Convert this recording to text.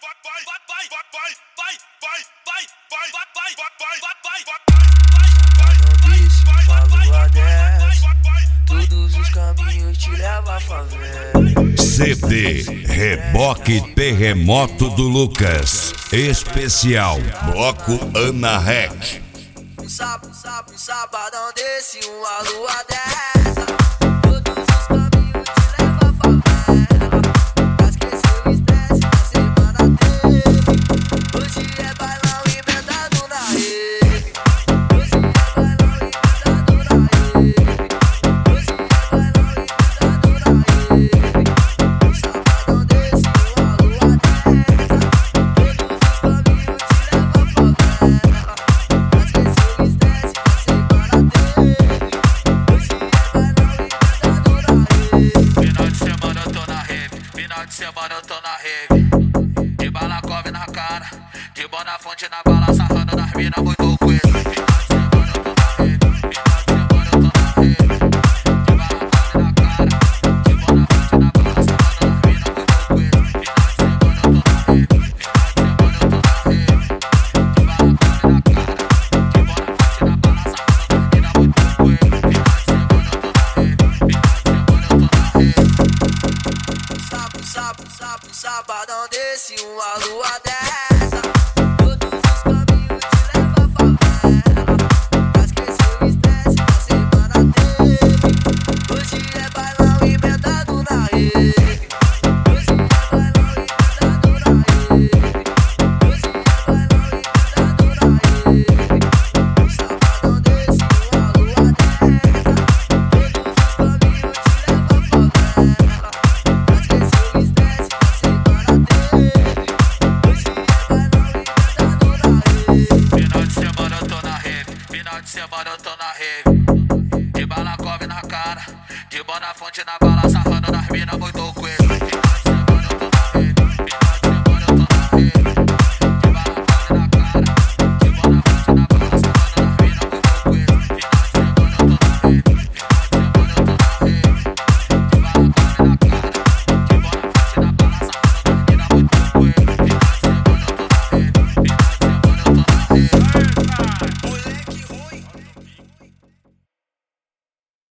Todos os caminhos te levam à favela. CD Reboque Terremoto do Lucas. Especial Bloco Ana Rec. Um sabadão desse, uma lua dessa. Todos os caminhos te levam à favela. Pra esquecer o estresse da semana teve. Hoje é bailão emendado na rede. Hoje é bailão emendado na rede. Hoje é bailão emendado na rede. Um sabadão desse, uma lua dessa. Todos os caminhos te levam à favela. Pra esquecer o estresse da semana teve. Hoje é bailão emendado na rede. Final de semana eu tô na rave, final de semana eu tô na rave. De balacove na cara, de bona fonte na bala, sarrando nas mina muito coisa. Final de semana eu tô na rave, final de semana eu tô na rave. De balacove na cara, de bona fonte na bala, sarrando nas mina muito coisa. Final de semana eu tô na rave, final de semana eu tô na rave. De balacove na cara, de bona fonte na bala, sarrando nas mina muito coisa. Final de semana eu tô na rave, final de semana eu tô na rave. Sabadão desse, uma lua dessa. Todos os caminhos te levam à favela. Pra esquecer o estresse da semana teve. Hoje é bailão emendado na rede. Hoje é bailão emendado na rede. Hoje é bailão emendado na rede. Um sabadão desse, uma lua dessa. Todos os caminhos te levam à favela. Pra esquecer o estresse da semana teve. Hoje é bailão emendado na rede. Final de semana eu tô na rave, final de semana eu tô na rave. De balacove na cara, de bona fonte na bala, sarrando nas mina muito coisa.